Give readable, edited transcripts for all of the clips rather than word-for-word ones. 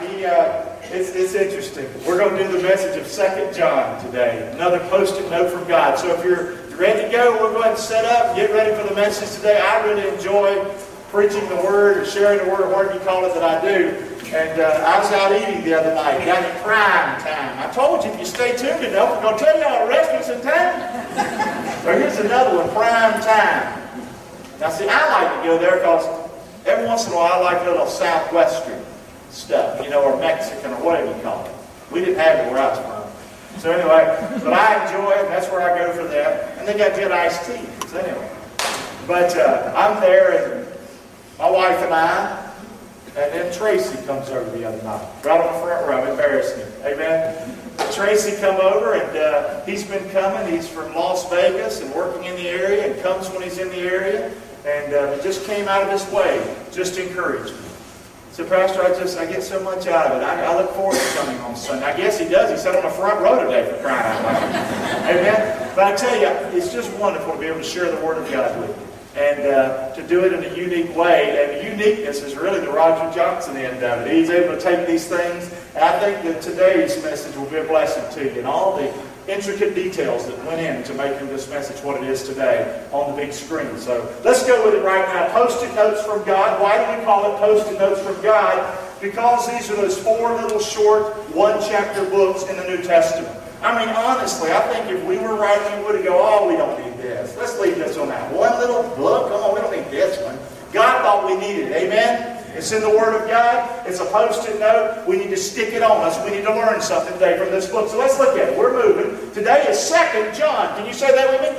It's interesting. We're going to do the message of 2 John today. Another post-it note from God. So if you're ready to go, we'll go ahead and set up, get ready for the message today. I really enjoy preaching the Word or sharing the Word or whatever you call it that I do. And I was out eating the other night, down at Prime Time. I told you if you stay tuned enough, we're going to tell you all the restaurants in town. So here's another one, Prime Time. Now see, I like to go there because every once in a while I like a little Southwestern stuff, or Mexican or whatever you call it. We didn't have it where I was from. So anyway, but I enjoy it. That's where I go for that. And they got good iced tea. So anyway. But I'm there, and my wife and I, and then Tracy comes over the other night. Right on the front row, embarrassing me. Amen. Tracy come over, and he's been coming. He's from Las Vegas and working in the area, and comes when he's in the area. And just came out of his way, just to encourage me. So, Pastor, I get so much out of it. I look forward to coming on Sunday. I guess he does. He sat on the front row today for crying out loud. Amen? But I tell you, it's just wonderful to be able to share the Word of God with you. And to do it in a unique way. And the uniqueness is really the Roger Johnson end of it. He's able to take these things. And I think that today's message will be a blessing to you. And all the intricate details that went into making this message what it is today on the big screen. So let's go with it right now. Post-it notes from God. Why do we call it Post-it notes from God? Because these are those 4 little short, 1-chapter books in the New Testament. I mean, honestly, I think if we were writing, we would go, oh, we don't need this. Let's leave this one out. One little book, come on, we don't need this one. God thought we needed it. Amen? It's in the Word of God. It's a post-it note. We need to stick it on us. We need to learn something today from this book. So let's look at it. We're moving. Today is 2 John. Can you say that with me?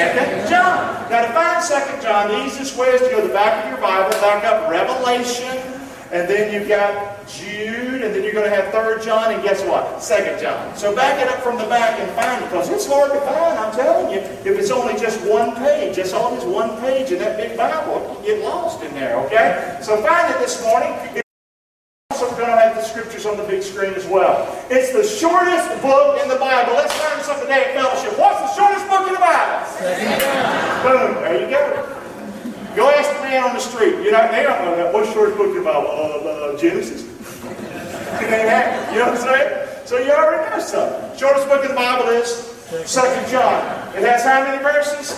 2 John. Now to find 2 John, the easiest way is to go to the back of your Bible, back up Revelation, and then you've got Jude, and then you're going to have 3 John, and guess what? 2 John. So back it up from the back and find it, because it's hard to find, I'm telling you. If it's only just one page, that's all just one page in that big Bible, you get lost in there, okay? So find it this morning. Also, we're going to have the scriptures on the big screen as well. It's the shortest book in the Bible. Let's learn something today at Fellowship. What's the shortest book in the Bible? Boom, there you go. Go ask the man on the street. They don't know that. What's the shortest book in the Bible? Genesis. You know what I'm saying? So you already know something. Shortest book in the Bible is 2 John. It has how many verses?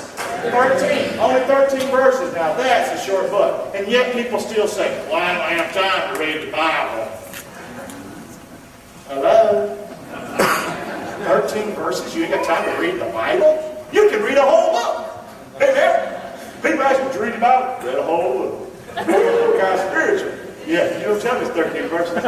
13. Only 13 verses. Now that's a short book. And yet people still say, well, I don't have time to read the Bible. Hello? 13 verses? You ain't got time to read the Bible? You can read a whole book. Amen? People ask me to read the Bible. Read a whole book. Kind of spiritual. Yeah, you don't tell me it's 13 verses.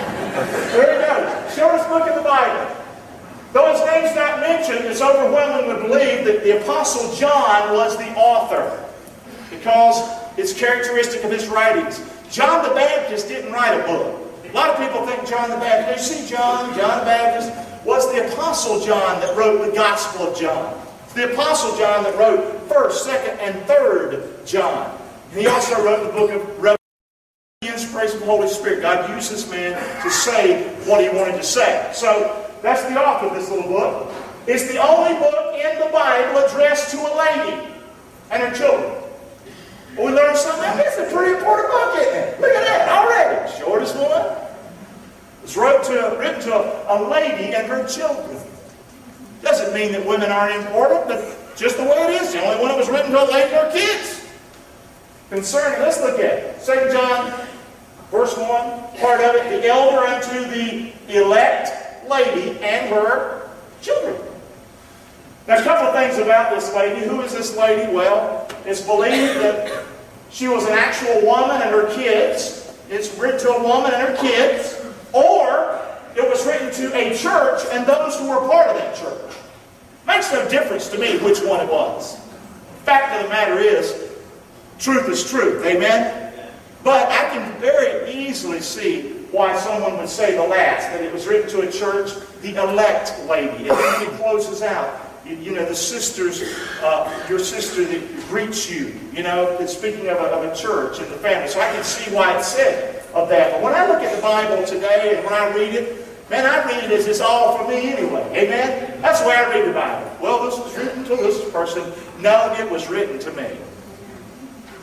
There you go. Shortest book in the Bible. Though his name's not mentioned, it's overwhelmingly believed that the Apostle John was the author, because it's characteristic of his writings. John the Baptist didn't write a book. A lot of people think John the Baptist. You see John the Baptist was the Apostle John that wrote the Gospel of John. It's the Apostle John that wrote 1st, 2nd, and 3rd John. He also wrote the book of Revelation. The inspiration of the Holy Spirit. God used this man to say what he wanted to say. So that's the author of this little book. It's the only book in the Bible addressed to a lady and her children. Well, we learned something. It's a pretty important book, isn't it? Look at that already. Shortest one. It's written to a lady and her children. Doesn't mean that women aren't important, but just the way it is. The only one that was written to a lady and her kids. Concerning, let's look at it. 2 John, verse 1, part of it, the elder unto the elect lady and her children. Now, a couple of things about this lady. Who is this lady? Well, it's believed that she was an actual woman and her kids. It's written to a woman and her kids. Or it was written to a church and those who were part of that church. Makes no difference to me which one it was. Fact of the matter is, truth is truth. Amen? But I can very easily see why someone would say the last, that it was written to a church, the elect lady. And then he closes out, the sisters, your sister that greets you. It's speaking of a church and the family. So I can see why it said of that. But when I look at the Bible today and when I read it, man, I read it as it's all for me anyway. Amen? That's the way I read the Bible. Well, this was written to this person. No, it was written to me.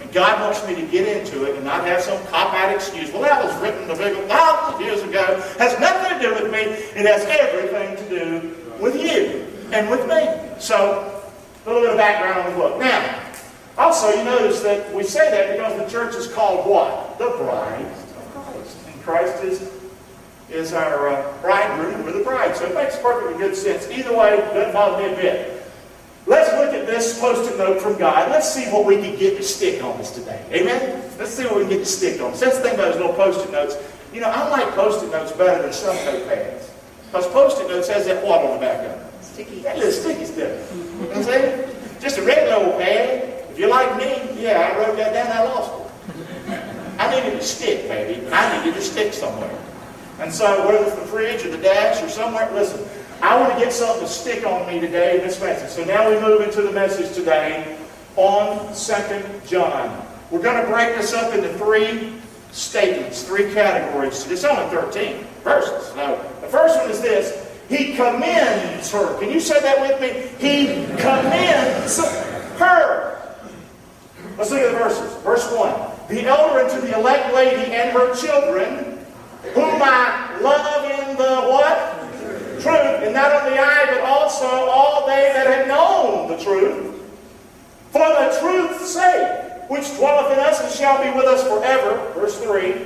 God wants me to get into it and not have some cop-out excuse. Well, that was written thousands of years ago. Has nothing to do with me. It has everything to do with you and with me. So, a little bit of background on the book. Now, also you notice that we say that because the church is called what? The bride of Christ. And Christ is our bridegroom, and we're the bride. So it makes perfectly good sense. Either way, it doesn't bother me a bit. Let's look at this post-it note from God. Let's see what we can get to stick on us today. Amen? Let's see what we can get to stick on us. That's the thing about those little post-it notes. You know, I like post-it notes better than some notepads. Because post-it notes has that what on the back of it? Sticky. That little sticky stuff. You know what I'm saying? Just a regular old pad. If you're like me, yeah, I wrote that down and I lost it. I needed to stick, baby. I needed to stick somewhere. And so, whether it's the fridge or the dash or somewhere, listen, I want to get something to stick on me today in this message. So now we move into the message today on 2 John. We're going to break this up into 3 statements, 3 categories. It's only 13 verses. So the first one is this. He commends her. Can you say that with me? He commends her. Let's look at the verses. Verse 1. The elder unto the elect lady and her children, whom I love in the what? Truth, and not only I, but also all they that have known the truth, for the truth's sake, which dwelleth in us and shall be with us forever. Verse 3.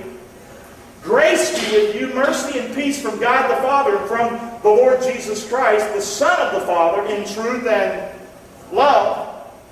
Grace be with you, mercy and peace from God the Father and from the Lord Jesus Christ, the Son of the Father, in truth and love.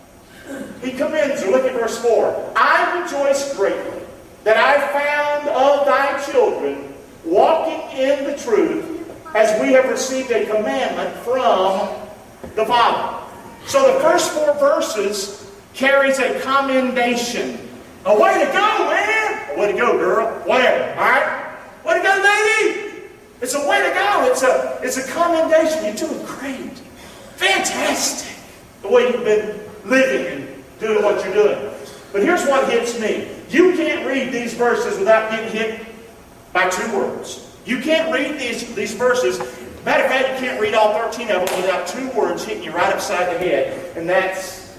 He commends her. Look at verse 4. I rejoice greatly that I found of thy children walking in the truth, as we have received a commandment from the Father. So the first 4 verses carries a commendation. A way to go, man! A way to go, girl. Whatever. Alright? Way to go, lady! It's a way to go. It's a commendation. You're doing great. Fantastic. The way you've been living and doing what you're doing. But here's what hits me. You can't read these verses without getting hit by 2 words. You can't read these verses. Matter of fact, you can't read all 13 of them without 2 words hitting you right upside the head. And that's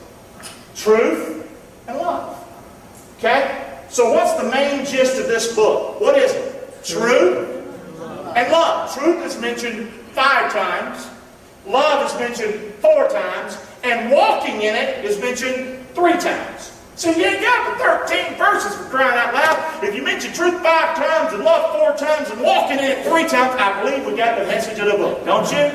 truth and love. Okay? So what's the main gist of this book? What is it? Truth and love. Truth is mentioned 5 times. Love is mentioned 4 times. And walking in it is mentioned 3 times. So you ain't got the 13 verses for crying out loud. If you mention truth 5 times and love 4 times and walking in it 3 times, I believe we got the message of the book. Don't you?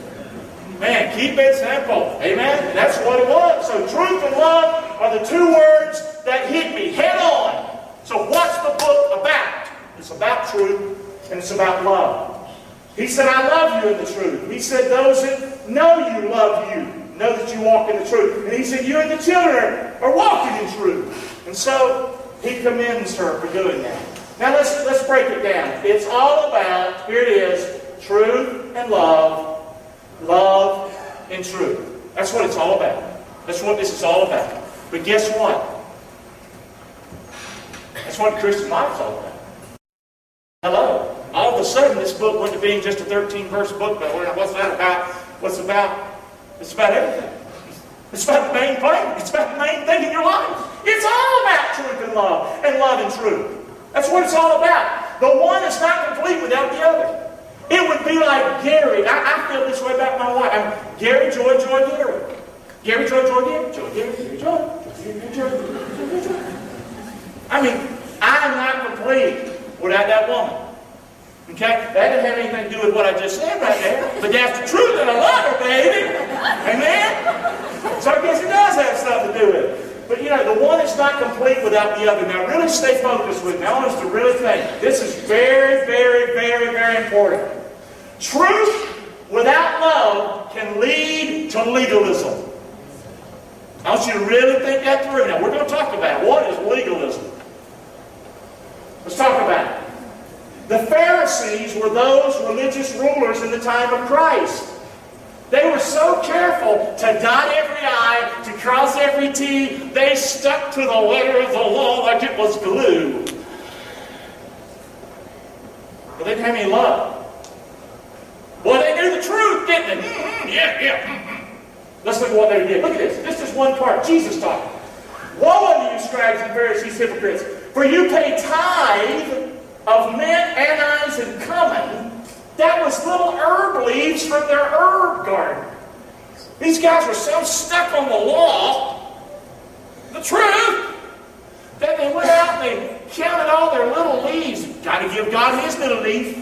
Man, keep it simple. Amen? That's what it was. So truth and love are the 2 words that hit me head on. So what's the book about? It's about truth and it's about love. He said, I love you in the truth. He said, those that know you love you. Know that you walk in the truth. And he said, you and the children are walking in truth. And so he commends her for doing that. Now let's break it down. It's all about, here it is, truth and love, love and truth. That's what it's all about. That's what this is all about. But guess what? That's what the Christian life is all about. Hello. All of a sudden this book went to being just a 13-verse book. But what's that about? It's about everything. It's about the main thing. It's about the main thing in your life. It's all about truth and love and truth. That's what it's all about. The one is not complete without the other. It would be like Gary. I feel this way about my wife. I'm Gary, Joy, Gary. Gary, Joy, Gary. Joy, Gary, Joy. I mean, I'm not complete without that woman. Okay? That doesn't have anything to do with what I just said right there. But that's the truth and I love her, baby. Amen? So I guess it does have something to do with it. But you know, the one is not complete without the other. Now really stay focused with me. I want us to really think. This is very, very, very, very important. Truth without love can lead to legalism. I want you to really think that through. Now we're going to talk about what is legalism. Let's talk about it. The Pharisees were those religious rulers in the time of Christ. They were so careful to dot every I, to cross every T, they stuck to the letter of the law like it was glue. But they didn't have any love. Well, they knew the truth, didn't they? Yeah. Let's look at what they did. Look at this. This is one part. Jesus talking. Woe unto you, scribes and Pharisees, hypocrites, for you pay tithe of mint, anise, and cumin. That was little herb leaves from their herb garden. These guys were so stuck on the law, the truth, that they went out and they counted all their little leaves. Got to give God his little leaf.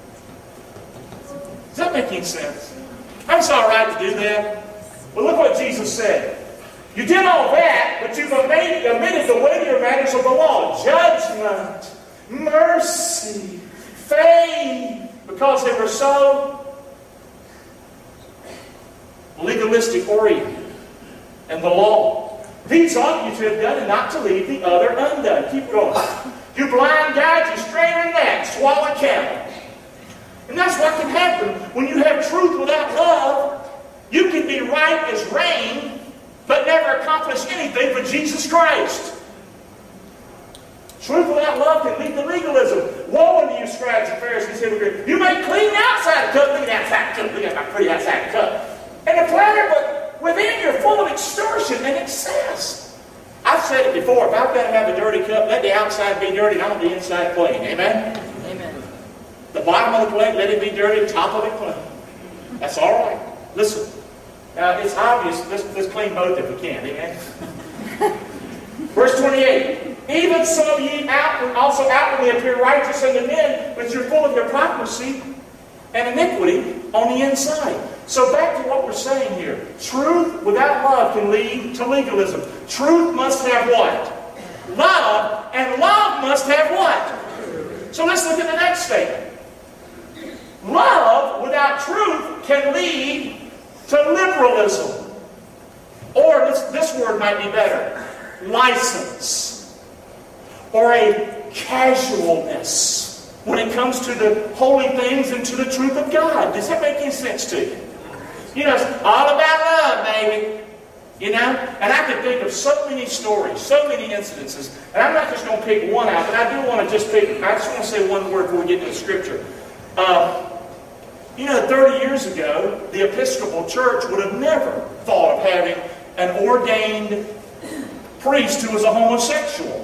Does that make any sense? It's all right to do that. Well, look what Jesus said. You did all that, but you've omitted the weightier matters of the law. Judgment, mercy, faith, because they were so legalistic oriented. And the law. These ought you to have done and not to leave the other undone. Keep going. You blind guides, you straighter than that. Swallow camel. And that's what can happen when you have truth without love. You can be right as rain, but never accomplish anything for Jesus Christ. Truth without love can lead to legalism. Woe unto you, scribes and Pharisees, hypocrites. You may clean the outside cup. Look at that outside cup. Look at my pretty outside cup. And the platter, but within you're full of extortion and excess. I've said it before. If I've got to have a dirty cup, let the outside be dirty and I want the inside clean. Amen? Amen. The bottom of the plate, let it be dirty, the top of it clean. That's all right. Listen. Now, it's obvious. Let's clean both if we can. Amen? Verse 28. Even so ye also outwardly appear righteous unto men, but you're full of hypocrisy and iniquity on the inside. So back to what we're saying here. Truth without love can lead to legalism. Truth must have what? Love. And love must have what? So let's look at the next statement. Love without truth can lead to liberalism. Or this word might be better. License. Or a casualness when it comes to the holy things and to the truth of God. Does that make any sense to you? You know, it's all about love, baby. You know? And I can think of so many stories, so many incidences. And I'm not just going to pick one out, but I do want to just want to say one word before we get into the scripture. You know, 30 years ago, the Episcopal Church would have never thought of having an ordained priest who was a homosexual.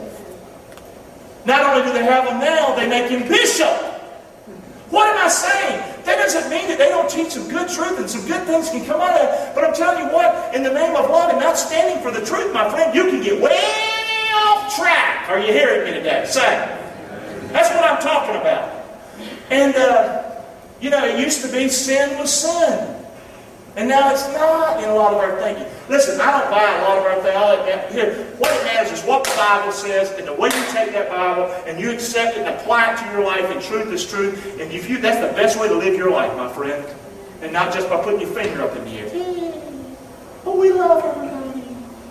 Not only do they have him now, they make him bishop. What am I saying? That doesn't mean that they don't teach some good truth and some good things can come out of it. But I'm telling you what, in the name of love and not standing for the truth, my friend, you can get way off track. Are you hearing me today? Say. That's what I'm talking about. And, you know, it used to be sin was sin. And now it's not in a lot of our thinking. Listen, I don't buy a lot of our theology. Here, what it matters is what the Bible says, and the way you take that Bible and you accept it and apply it to your life, and truth is truth. And if you, that's the best way to live your life, my friend. And not just by putting your finger up in the air. Oh, we love everybody.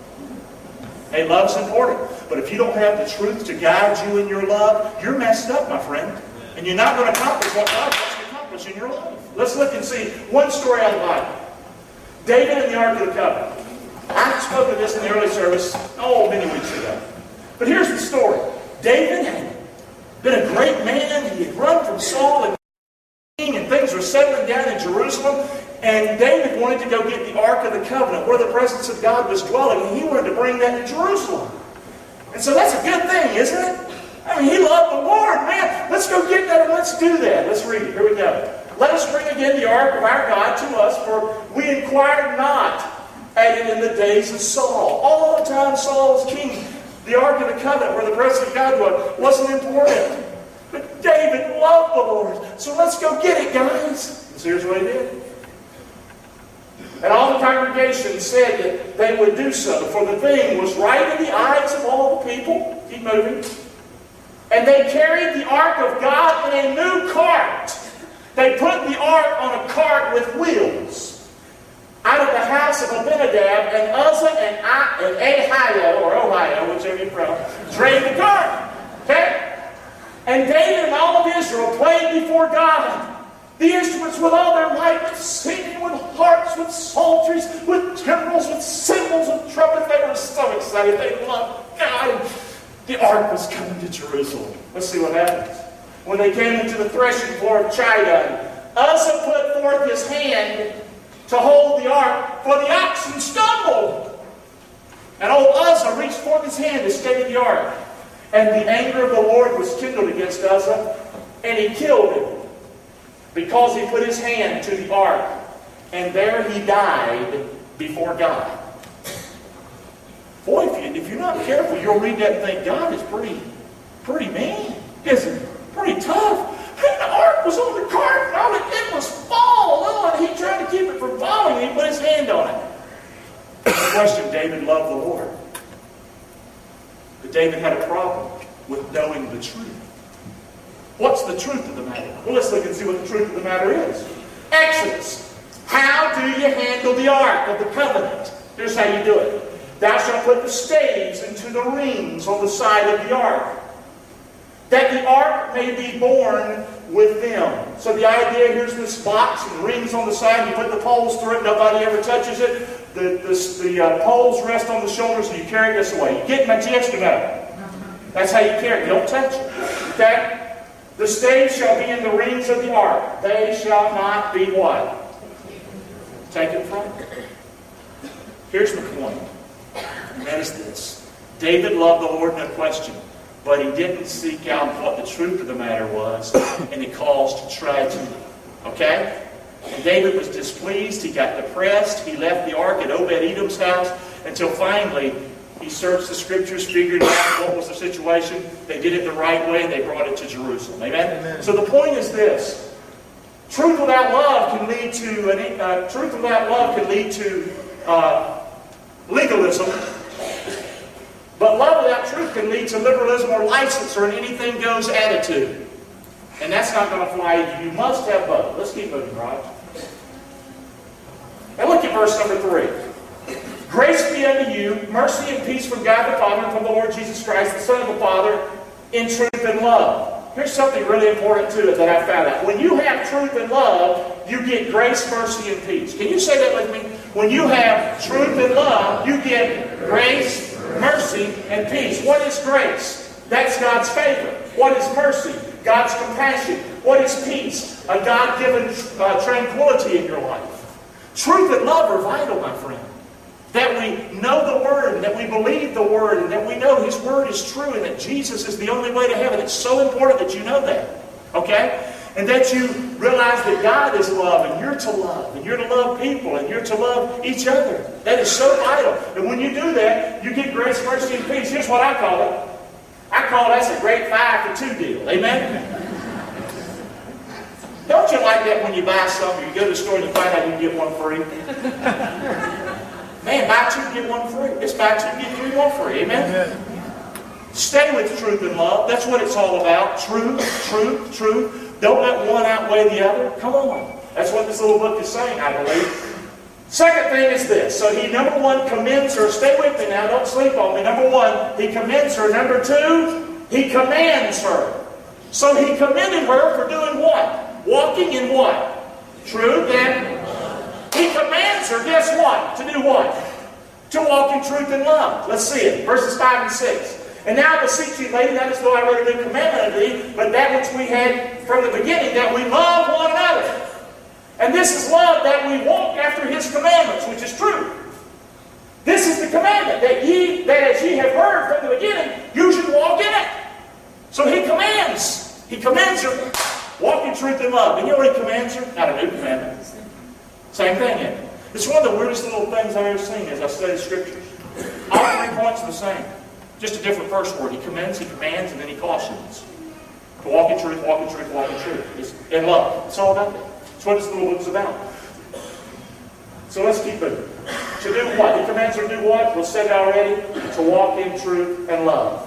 Hey, love's important. But if you don't have the truth to guide you in your love, you're messed up, my friend. And you're not going to accomplish what God wants to accomplish in your life. Let's look and see one story out of the Bible. David and the Ark of the Covenant. I spoke of this in the early service, many weeks ago. But here's the story. David had been a great man. He had run from Saul and things were settling down in Jerusalem. And David wanted to go get the Ark of the Covenant, where the presence of God was dwelling. And he wanted to bring that to Jerusalem. And so that's a good thing, isn't it? I mean, he loved the Lord, man. Let's go get that and let's do that. Let's read it. Here we go. Let us bring again the ark of our God to us, for we inquired not at it in the days of Saul. All the time Saul was king, the ark of the covenant, where the presence of God was, wasn't important. But David loved the Lord. So let's go get it, guys. And so here's what he did. And all the congregation said that they would do so, for the thing was right in the eyes of all the people. Keep moving. And they carried the ark of God in a new cart. They put the ark on a cart with wheels out of the house of Abinadab, and Uzzah and Ahio, or Ohio, whichever you're from, drave the cart. Okay? And David and all of Israel played before God. The instruments with all their might, with singing, with harps, with psalteries, with timbrels, with cymbals, with trumpets. They were so excited. They loved God. The ark was coming to Jerusalem. Let's see what happens. When they came into the threshing floor of Chidon, Uzzah put forth his hand to hold the ark, for the oxen stumbled. And old Uzzah reached forth his hand to stay the ark. And the anger of the Lord was kindled against Uzzah, and he killed him, because he put his hand to the ark. And there he died before God. Boy, if you're not careful, you'll read that and think, God is pretty mean. Isn't it? Pretty tough. Hey, the ark was on the cart, and all it did was fall. Oh, and he tried to keep it from falling, and he put his hand on it. The question, David loved the Lord. But David had a problem with knowing the truth. What's the truth of the matter? Well, let's look and see what the truth of the matter is. Exodus. How do you handle the ark of the covenant? Here's how you do it. Thou shalt put the staves into the rings on the side of the ark, that the ark may be borne with them. So the idea, here's this box and rings on the side. You put the poles through it. Nobody ever touches it. The poles rest on the shoulders, and you carry this away. You get my gist or no? That's how you carry it. You don't touch it. Okay? The staves shall be in the rings of the ark. They shall not be what? Taken from it. Here's the point. And that is this. David loved the Lord, no question. But he didn't seek out what the truth of the matter was, and it caused tragedy. Okay? And David was displeased. He got depressed. He left the ark at Obed-Edom's house until finally he searched the Scriptures, figured out what was the situation. They did it the right way, and they brought it to Jerusalem. Amen? Amen. So the point is this. Truth without love can lead to legalism. But love without truth can lead to liberalism or license or an anything-goes attitude. And that's not going to fly either. You must have both. Let's keep moving, Raj. Now look at verse number 3. Grace be unto you, mercy and peace from God the Father and from the Lord Jesus Christ, the Son of the Father, in truth and love. Here's something really important to it that I found out. When you have truth and love, you get grace, mercy, and peace. Can you say that with me? When you have truth and love, you get grace, mercy, and peace. What is grace? That's God's favor. What is mercy? God's compassion. What is peace? A God-given tranquility in your life. Truth and love are vital, my friend. That we know the Word, and that we believe the Word, and that we know His Word is true, and that Jesus is the only way to heaven. It's so important that you know that. Okay? And that you realize that God is love, and you're to love people, and you're to love each other. That is so vital. And when you do that, you get grace, mercy, and peace. Here's what I call it. I call that's a great 5 for 2 deal. Amen? Don't you like that when you buy something, you go to the store and you find out you can get one free? Man, buy 2, get 1 free. It's buy 2, get 3, 1 free. Amen? Stay with truth and love. That's what it's all about. Truth, truth, truth. Don't let one outweigh the other. Come on. That's what this little book is saying, I believe. Second thing is this. So he, number 1, commends her. Stay with me now. Don't sleep on me. Number 1, he commends her. Number 2, he commands her. So he commended her for doing what? Walking in what? Truth and he commands her, guess what? To do what? To walk in truth and love. Let's see it. Verses 5 and 6. And now I beseech you, lady, not as though I wrote a new commandment unto thee, but that which we had from the beginning, that we love one another. And this is love, that we walk after His commandments, which is true. This is the commandment, that as ye have heard from the beginning, you should walk in it. So He commands. He commands her, walk in truth and love. And you know what He commands her? Not a new commandment. Same thing, isn't it? It's one of the weirdest little things I've ever seen as I study Scriptures. All 3 points are the same. Just a different first word. He commends, He commands, and then He cautions. To walk in truth, walk in truth, walk in truth. It's in love. It's all about that. That's what this little book's about. So let's keep moving. To do what? He commands her to do what? We'll say it already. To walk in truth and love.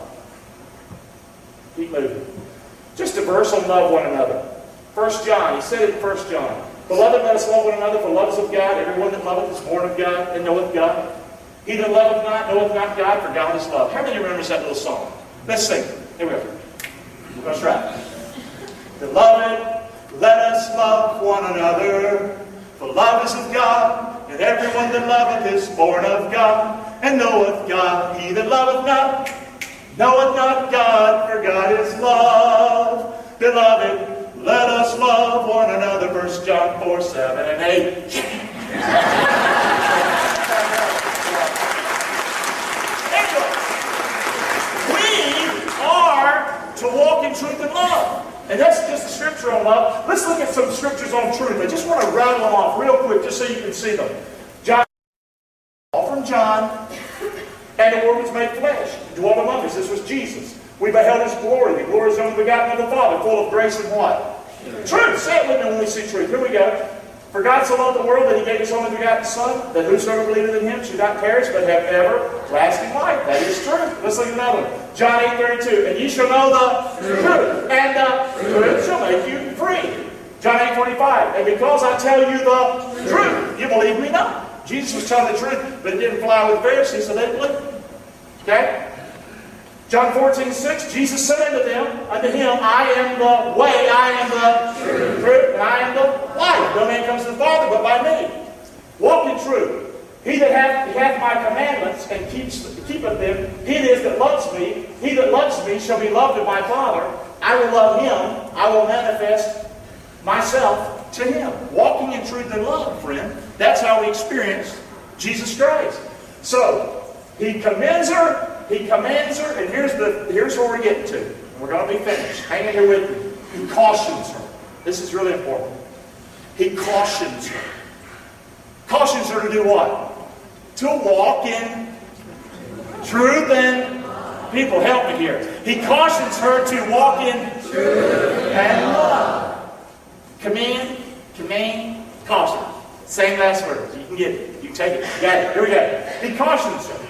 Keep moving. Just a verse on love one another. 1 John. He said it in 1 John. Beloved, let us love one another, for love is of God. Everyone that loveth is born of God and knoweth God. He that loveth not knoweth not God, for God is love. How many remembers that little song? Let's sing it. Here we go. Let's try it. Beloved, let us love one another, for love is of God, and everyone that loveth is born of God, and knoweth God. He that loveth not knoweth not God, for God is love. Beloved, let us love one another. 1 John 4, 7 and 8. truth and love. And that's just the scripture on love. Let's look at some scriptures on truth. I just want to rattle them off real quick just so you can see them. John, all from John, and the Word was made flesh, dwelt among us. This was Jesus. We beheld His glory. The glory is only begotten of the Father, full of grace and what? Truth. Say it with me when we see truth. Here we go. For God so loved the world that He gave His only begotten Son, that whosoever believeth in Him should not perish, but have everlasting life. That is truth. Let's look at another one. John 8:32. And ye shall know the truth, and the truth shall make you free. John 8:25. And because I tell you the truth, you believe me not. Jesus was telling the truth, but it didn't fly with the Pharisees, so they didn't believe him. Okay? John 14:6, Jesus said unto him, I am the way, I am the truth, and I am the life. No man comes to the Father but by me. Walk in truth. He that hath my commandments and keepeth them, he it is that loves me. He that loves me shall be loved of my Father. I will love him. I will manifest myself to him. Walking in truth and love, friend. That's how we experience Jesus Christ. So, He commends her. He commands her, and here's where we're getting to. We're going to be finished. Hang in here with me. He cautions her. This is really important. He cautions her. Cautions her to do what? To walk in truth and... People, help me here. He cautions her to walk in truth and love. Command, caution. Same last words. You can get it. You can take it. You got it. Here we go. He cautions her.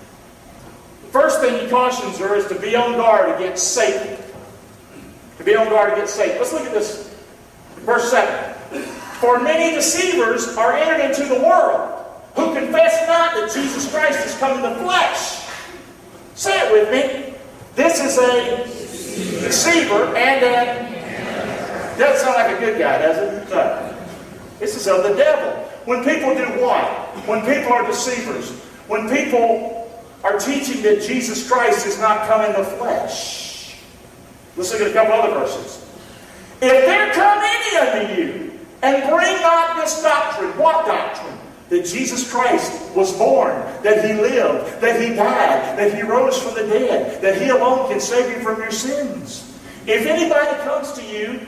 First thing He cautions her is to be on guard against Satan. To be on guard against Satan. Let's look at this. Verse 7. For many deceivers are entered into the world, who confess not that Jesus Christ is come in the flesh. Say it with me. This is a deceiver and a... Doesn't sound like a good guy, does it? No. This is of the devil. When people do what? When people are deceivers. When people are teaching that Jesus Christ is not come in the flesh. Let's look at a couple other verses. If there come any unto you, and bring not this doctrine, what doctrine? That Jesus Christ was born, that He lived, that He died, that He rose from the dead, that He alone can save you from your sins. If anybody comes to you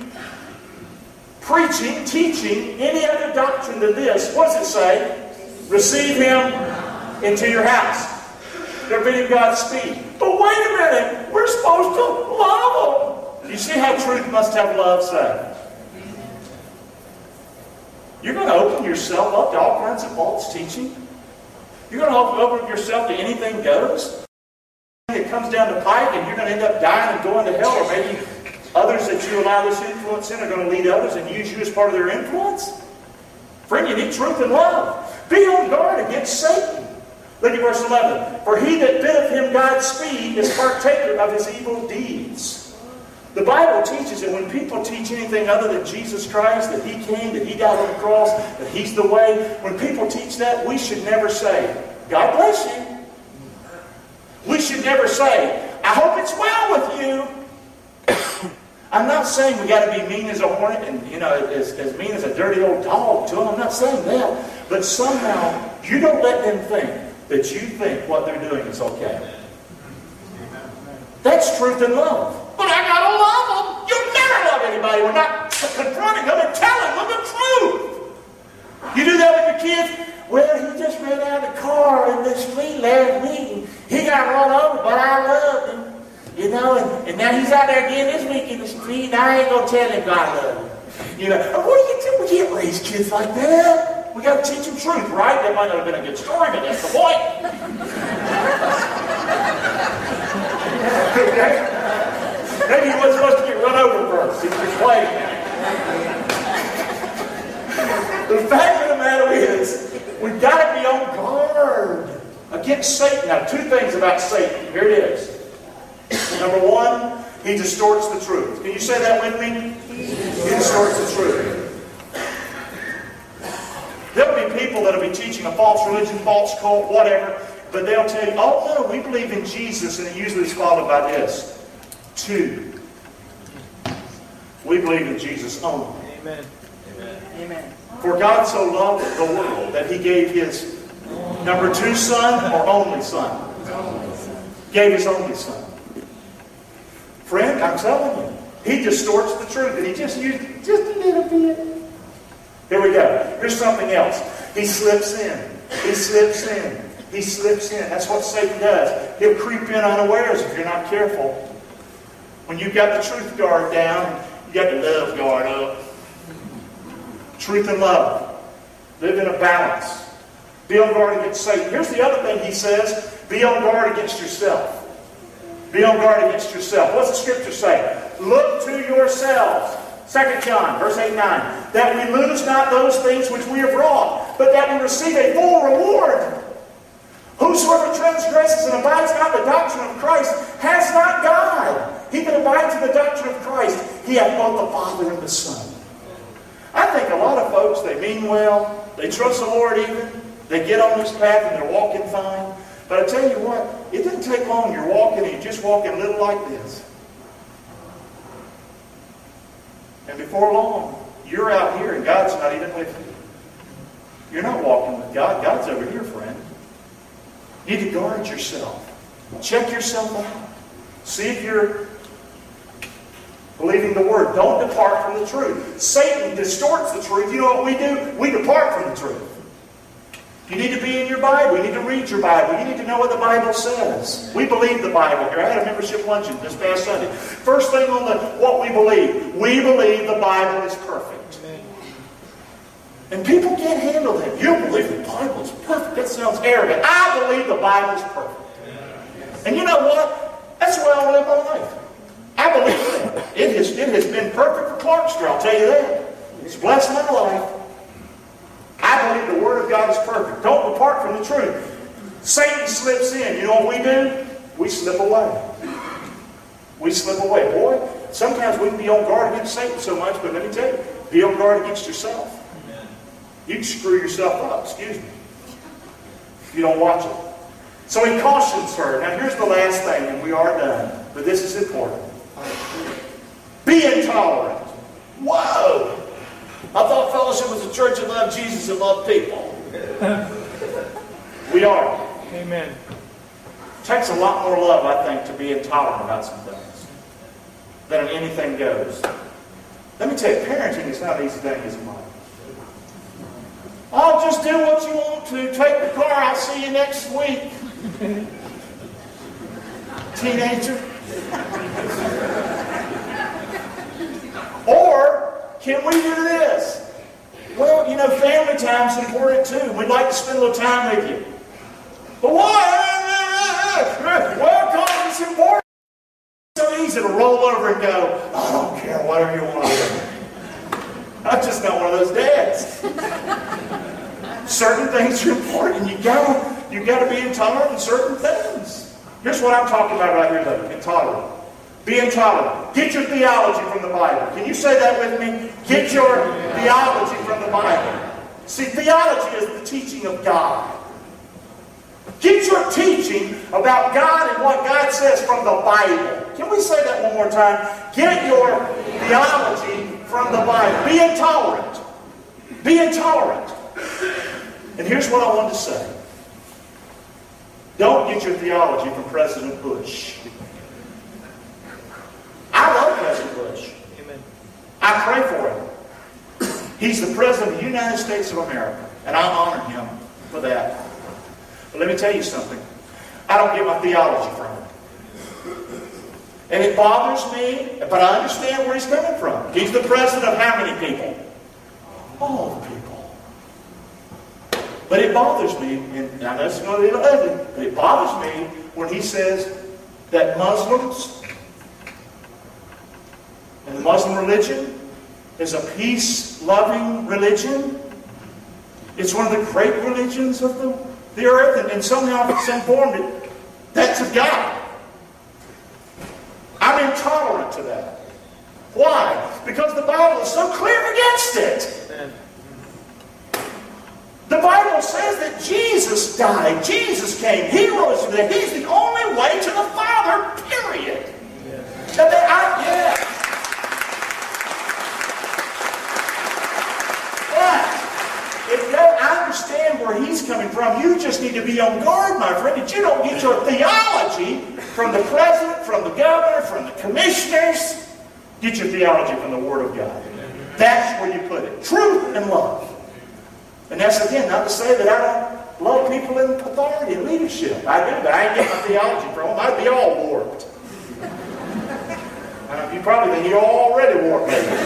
preaching, teaching any other doctrine than this, what does it say? Receive him into your house. They're bidding Godspeed. But wait a minute, we're supposed to love them. You see how truth must have love, say? You're going to open yourself up to all kinds of false teaching? You're going to open yourself to anything goes? It comes down the pike and you're going to end up dying and going to hell, or maybe others that you allow this influence in are going to lead others and use you as part of their influence? Friend, you need truth and love. Be on guard against Satan. Look at verse 11. For he that biddeth him Godspeed is partaker of his evil deeds. The Bible teaches that when people teach anything other than Jesus Christ, that He came, that He died on the cross, that He's the way, when people teach that, we should never say, God bless you. We should never say, I hope it's well with you. I'm not saying we got to be mean as a hornet and, as mean as a dirty old dog to them. I'm not saying that. But somehow, you don't let them think that you think what they're doing is okay. That's truth and love. But I gotta love them. You'll never love anybody. We're not confronting them and telling them the truth. You do that with your kids. Well, he just ran out of the car in the street last week and he got run over, but I loved him. And now he's out there again this week in the street and I ain't gonna tell him I love him. What do you do? We can't raise kids like that. We got to teach them truth, right? That might not have been a good story, but that's the point. Okay? Maybe he wasn't supposed to get run over first. He was playing. The fact of the matter is, we've got to be on guard against Satan. Now, two things about Satan. Here it is. Number one, he distorts the truth. Can you say that with me? He distorts the truth. There'll be people that'll be teaching a false religion, false cult, whatever, but they'll tell you, oh no, we believe in Jesus, and it usually is followed by this. 2. We believe in Jesus only. Amen. Amen. For God so loved the world that He gave His number 2 son or only son? Gave His only son. Friend, I'm telling you, he distorts the truth, and he just used just a little bit. Here we go. Here's something else. He slips in. He slips in. He slips in. That's what Satan does. He'll creep in unawares if you're not careful. When you've got the truth guard down, you got the love guard up. Truth and love. Live in a balance. Be on guard against Satan. Here's the other thing he says. Be on guard against yourself. Be on guard against yourself. What's the scripture say? Look to yourselves. 2 John, verse 8 and 9. That we lose not those things which we have wrought, but that we receive a full reward. Whosoever transgresses and abides not the doctrine of Christ has not God. He that abides in the doctrine of Christ, he hath both the Father and the Son. I think a lot of folks, they mean well, they trust the Lord even, they get on this path and they're walking fine. But I tell you what, it doesn't take long. You're walking and you're just walking a little like this. And before long, you're out here and God's not even with you. You're not walking with God. God's over here, friend. You need to guard yourself. Check yourself out. See if you're believing the Word. Don't depart from the truth. Satan distorts the truth. You know what we do? We depart from the truth. You need to be in your Bible. You need to read your Bible. You need to know what the Bible says. We believe the Bible here. I had a membership luncheon this past Sunday. First thing on what we believe. We believe the Bible is perfect. And people can't handle that. You don't believe the Bible is perfect. That sounds arrogant. I believe the Bible is perfect. And you know what? That's the way I live my life. I believe that. It has been perfect for Clarksville, I'll tell you that. It's blessed my life. I believe the Word of God is perfect. Don't depart from the truth. Satan slips in. You know what we do? We slip away. We slip away. Boy, sometimes we can be on guard against Satan so much, but let me tell you, be on guard against yourself. You can screw yourself up, excuse me, if you don't watch it. So he cautions her. Now here's the last thing, and we are done, but this is important. Be intolerant. Whoa! I thought fellowship was a church that loved Jesus and loved people. We are. Amen. It takes a lot more love, I think, to be intolerant about some things than anything goes. Let me tell you, parenting is not an easy thing, is it, Mike? I'll just do what you want to. Take the car. I'll see you next week. Teenager. Or, can we do this? Well, you know, family time is important too. We'd like to spend a little time with you. But why? Well, because it's important. It's so easy to roll over and go, I don't care, whatever you want to do. I'm just not one of those dads. Certain things are important. You gotta be intolerant in certain things. Here's what I'm talking about right here, though. Intolerant. Be intolerant. Get your theology from the Bible. Can you say that with me? Get your theology from the Bible. See, theology is the teaching of God. Get your teaching about God and what God says from the Bible. Can we say that one more time? Get your theology from the Bible. Be intolerant. Be intolerant. And here's what I want to say. Don't get your theology from President Bush. I love President Bush. Amen. I pray for him. He's the President of the United States of America, and I honor him for that. But let me tell you something. I don't get my theology from him. And it bothers me, but I understand where he's coming from. He's the president of how many people? All the people. But it bothers me, and I know it's going to be a little ugly, but it bothers me when he says that Muslims and the Muslim religion is a peace-loving religion. It's one of the great religions of the earth, and somehow it's informed that's of God. I'm intolerant to that. Why? Because the Bible is so clear against it. Amen. The Bible says that Jesus died. Jesus came. He rose from the dead. He's the only way to the Father, period. Yeah. I understand where he's coming from. You just need to be on guard, my friend, that you don't get your theology from the president, from the governor, from from the commissioners. Get your theology from the Word of God. That's where you put it. Truth and love. And that's, again, not to say that I don't love people in authority and leadership. I do, but I ain't getting my theology from them. I'd be all warped. You probably think you're already warped.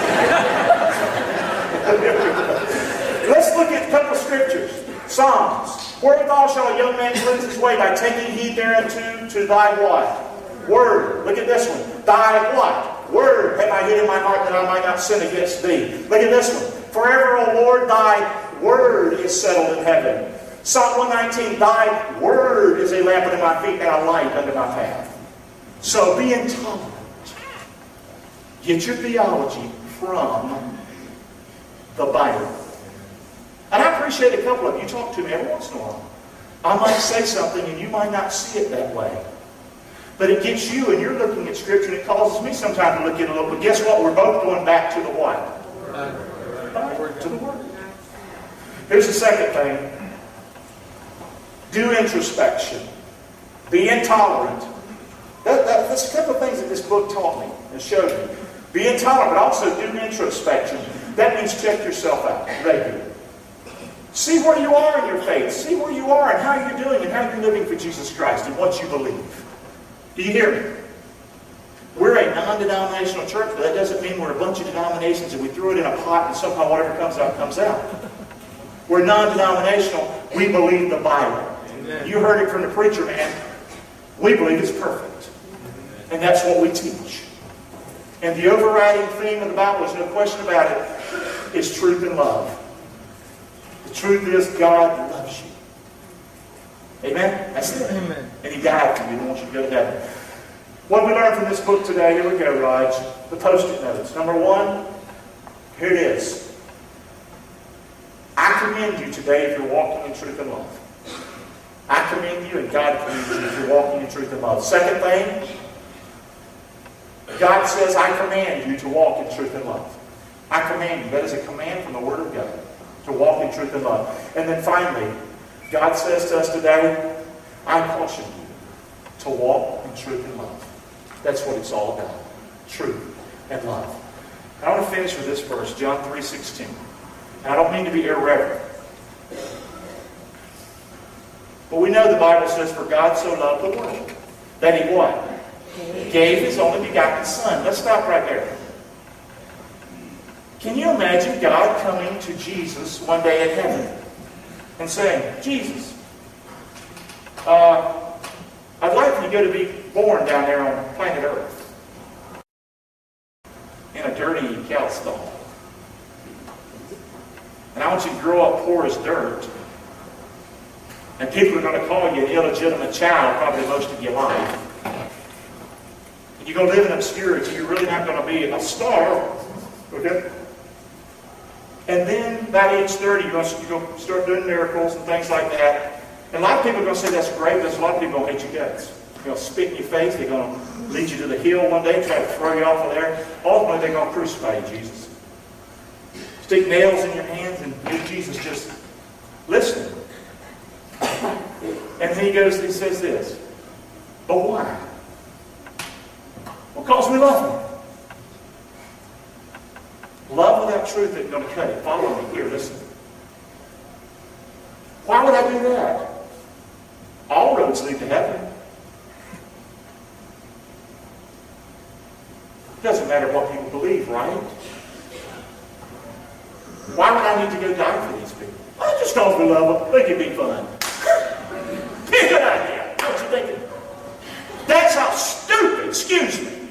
Let's look at a couple of scriptures. Psalms. Wherewithal shall a young man cleanse his way? By taking heed thereunto to thy what? Word. Look at this one. Thy what? Word have I hid in my heart that I might not sin against thee. Look at this one. Forever, O Lord, thy word is settled in heaven. Psalm 119. Thy word is a lamp unto my feet and a light unto my path. So be intolerant. Get your theology from the Bible. And I appreciate a couple of you talk to me every once in a while. I might say something and you might not see it that way. But it gets you and you're looking at Scripture and it causes me sometimes to look at it a little. But guess what? We're both going back to the what? To the Word. Here's the second thing. Do introspection. Be intolerant. That's a couple of things that this book taught me and showed me. Be intolerant, but also do introspection. That means check yourself out regularly. See where you are in your faith. See where you are and how you're doing and how you're living for Jesus Christ and what you believe. Do you hear me? We're a non-denominational church, but that doesn't mean we're a bunch of denominations and we throw it in a pot and somehow whatever comes out, comes out. We're non-denominational. We believe the Bible. Amen. You heard it from the preacher, man. We believe it's perfect. And that's what we teach. And the overriding theme of the Bible, there's no question about it, is truth and love. The truth is God loves you. Amen? That's it. Amen. And He died for you. He wants you to go to heaven. What we learned from this book today, here we go, Raj. The post-it notes. Number one, here it is. I commend you today if you're walking in truth and love. I commend you and God commends you if you're walking in truth and love. Second thing, God says, I command you to walk in truth and love. I command you. That is a command from the Word of God to walk in truth and love. And then finally, God says to us today, I caution you to walk in truth and love. That's what it's all about. Truth and love. And I want to finish with this verse, John 3:16. And I don't mean to be irreverent. But we know the Bible says, for God so loved the world, that He what? Gave His only begotten Son. Let's stop right there. Can you imagine God coming to Jesus one day in heaven and saying, Jesus, I'd like for you to be born down there on planet Earth in a dirty cow stall. And I want you to grow up poor as dirt. And people are going to call you an illegitimate child probably most of your life. And you're going to live in obscurity. You're really not going to be a star. Okay? And then, about age 30, you're going to start doing miracles and things like that. And a lot of people are going to say that's great, but a lot of people are going to hate your guts. They're going to spit in your face. They're going to lead you to the hill one day, try to throw you off of there. Ultimately, they're going to crucify you, Jesus. Stick nails in your hands and you, Jesus, just listen. And then he says this. But why? Because we love Him. Love without truth isn't going to cut it. Follow me here, listen. Why would I do that? All roads lead to heaven. It doesn't matter what people believe, right? Why would I need to go die for these people? Oh, just because we love them. Think it'd be fun. Be a good idea. What you thinking? That's how stupid, excuse me.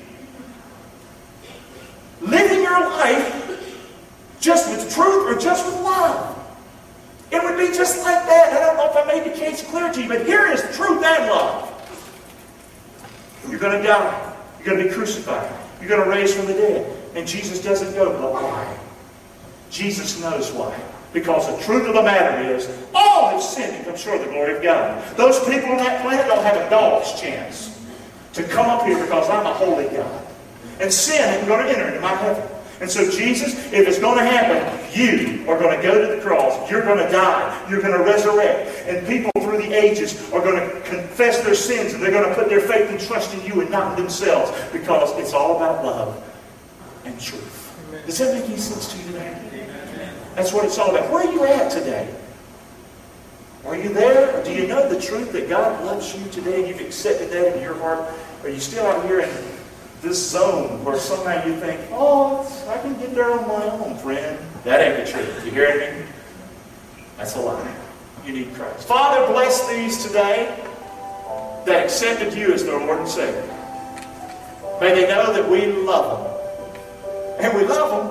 Living your life just with truth or just with love. It would be just like that. I don't know if I made the case clear to you, but here is truth and love. You're going to die. You're going to be crucified. You're going to raise from the dead. And Jesus doesn't go, but why? Jesus knows why. Because the truth of the matter is, all have sinned and come short of the glory of God. Those people on that planet don't have a dog's chance to come up here because I'm a holy God. And sin isn't going to enter into my heaven. And so Jesus, if it's going to happen, you are going to go to the cross. You're going to die. You're going to resurrect. And people through the ages are going to confess their sins, and they're going to put their faith and trust in you and not in themselves, because it's all about love and truth. Amen. Does that make any sense to you today? Amen. That's what it's all about. Where are you at today? Are you there? Or do you know the truth that God loves you today and you've accepted that into your heart? Are you still out here in this zone where somehow you think, oh, I can get there on my own, friend? That ain't the truth. You hearing me? That's a lie. You need Christ. Father, bless these today that accepted you as their Lord and Savior. May they know that we love them. And we love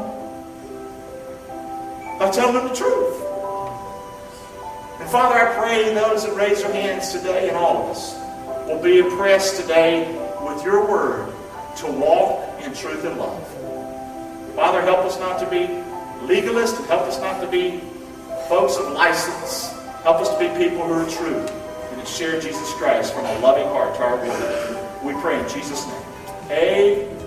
them by telling them the truth. And Father, I pray those that raise their hands today, and all of us, will be impressed today with your word to walk in truth and love. Father, help us not to be legalists. Help us not to be folks of license. Help us to be people who are true and that share Jesus Christ from a loving heart to our world. We pray in Jesus' name. Amen.